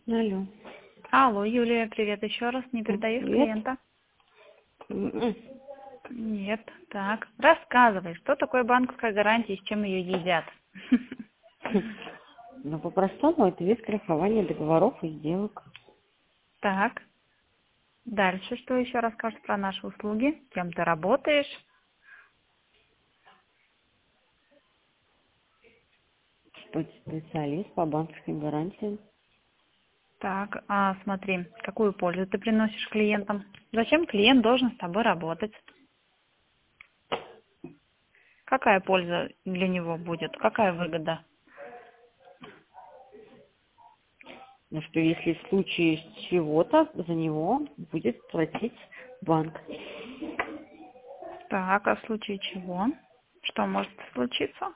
Алло. Алло, Юлия, привет еще раз. Не передаешь Привет. клиента? М-м. Нет. Так, рассказывай, что такое банковская гарантия и с чем ее едят? Ну, по-простому, это вид страхования договоров и сделок. Так, дальше что еще расскажешь про наши услуги? Кем ты работаешь? Специалист по банковским гарантиям. Так, смотри, какую пользу ты приносишь клиентам? Зачем клиент должен с тобой работать? Какая польза для него будет? Какая выгода? Ну, что если в случае чего-то за него будет платить банк. Так, а в случае чего? Что может случиться?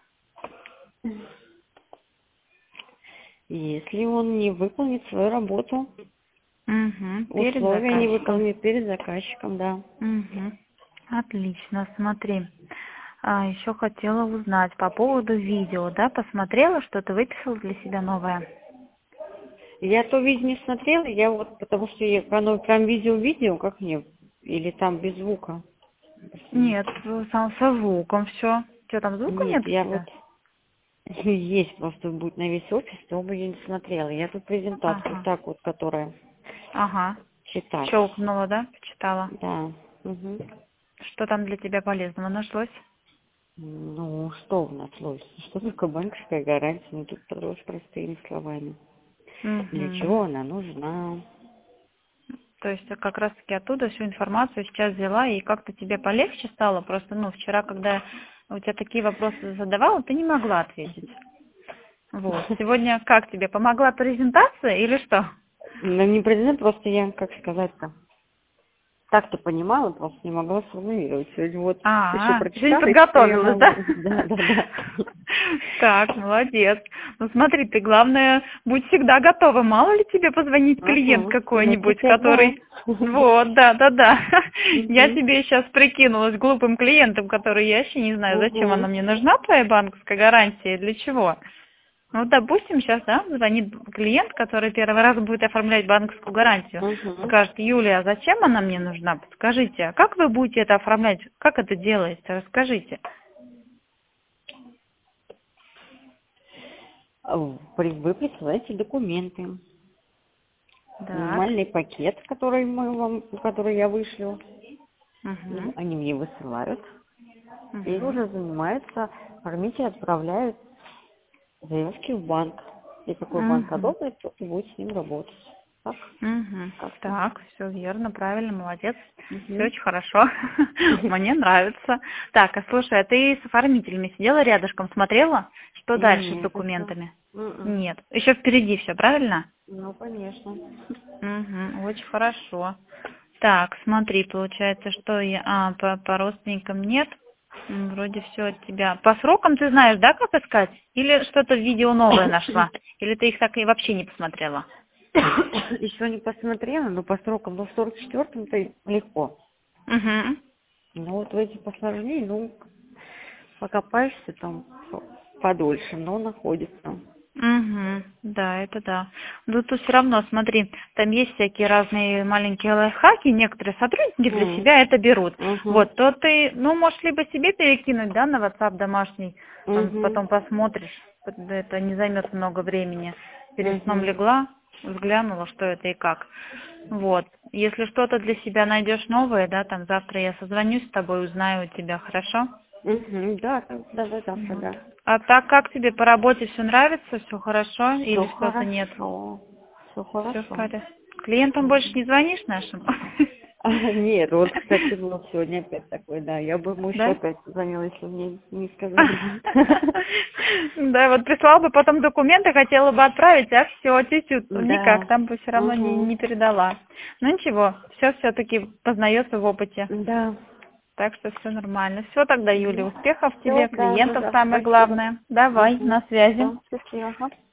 Если он не выполнит свою работу, Угу, перед условия не заказчиком. выполнит перед заказчиком, да. Угу. Отлично, смотри. Еще хотела узнать по поводу видео, да, посмотрела, что ты выписал для себя новое? Я то видео не смотрела, я вот, потому что я оно прям видео, как мне, или там без звука. Нет, сам со звуком все. Что, там звука Нет, нет у я вот тебя? есть просто будет на весь офис, то бы я не смотрела. Я тут презентацию Ага, так вот, которая ага. читать. Щелкнула, да, почитала? Да. Мгм. Что там для тебя полезного нашлось? Ну, что у нас сложно? Что такое банковская гарантия? Ну, тут просто простыми словами. Для Угу. чего она нужна? То есть как раз-таки оттуда всю информацию сейчас взяла, и как-то тебе полегче стало? Просто, вчера, когда у тебя такие вопросы задавала, ты не могла ответить. Вот. Сегодня как тебе? Помогла презентация или что? Ну, не презент, просто я, как сказать-то, так-то понимала, просто не могла сформулировать. Сегодня вот еще Сегодня прочитала, и теперь я подготовилась, да? могу. Да, да, да. Так, молодец. Ну смотри, ты, главное, будь всегда готова. Мало ли тебе позвонит клиент Ага, я какой-нибудь, теперь знаю. который... Вот, да, да, да. Я Мгм. тебе сейчас прикинулась глупым клиентом, который я вообще не знаю, зачем она Мгм. мне нужна, твоя банковская гарантия, для чего. Ну, допустим, сейчас, да, звонит клиент, который первый раз будет оформлять банковскую гарантию. Мгм. Скажет: Юлия, а зачем она мне нужна? Подскажите, а как вы будете это оформлять? Как это делается? Расскажите. Вы присылаете документы, Так. минимальный пакет, который я вышлю, Угу. они мне высылают, и Угу. уже занимаются, оформители отправляют заявки в банк. И какой банк Угу. одобрит, тот и будет с ним работать. Так, Угу. как-то. Так, все верно, правильно, молодец. Все Мгм. очень хорошо. Мне нравится. Так, а слушай, а ты с оформителями сидела рядышком, смотрела, что дальше с Нет, еще. документами? Нет. Еще впереди все, правильно? Ну, конечно. Угу, очень хорошо. Так, смотри, получается, что я... по родственникам нет. Вроде все от тебя. По срокам ты знаешь, да, как искать? Или что-то в видео новое нашла? Или ты их так и вообще не посмотрела? Еще не посмотрела, но по срокам, но в 44-м-то легко. Угу. Ну вот в этих посложнее, покопаешься там подольше, но находится. Угу, да, это да. Но тут все равно, смотри, там есть всякие разные маленькие лайфхаки, некоторые сотрудники для М. себя это берут. Мгм. Вот, то ты, можешь либо себе перекинуть, да, на WhatsApp домашний, там Мгм. потом посмотришь, это не займет много времени. Перед сном Мгм. легла, взглянула, что это и как. Вот, если что-то для себя найдешь новое, да, там завтра я созвонюсь с тобой, узнаю у тебя, хорошо? Мгм. Да, да, да, завтра, Вот. да. А так как тебе по работе все нравится, все хорошо Все или что-то нет? хорошо. Все Все в хорошо. порядке. Клиентам больше не звонишь нашим? Нет, вот, кстати, был сегодня опять такой, да. Я бы ему еще Да? опять звонила, если мне не сказали бы. Да, вот прислал бы потом документы, хотела бы отправить, а все, тю-тю, никак, Да. там бы все равно Угу. не передала. Ну ничего, все-таки познается в опыте. Да. Так что все нормально. Все тогда, Юля, успехов Все, тебе, да, клиентов да, самое спасибо. главное. Давай, Угу. на связи. Все, счастливо. Ага.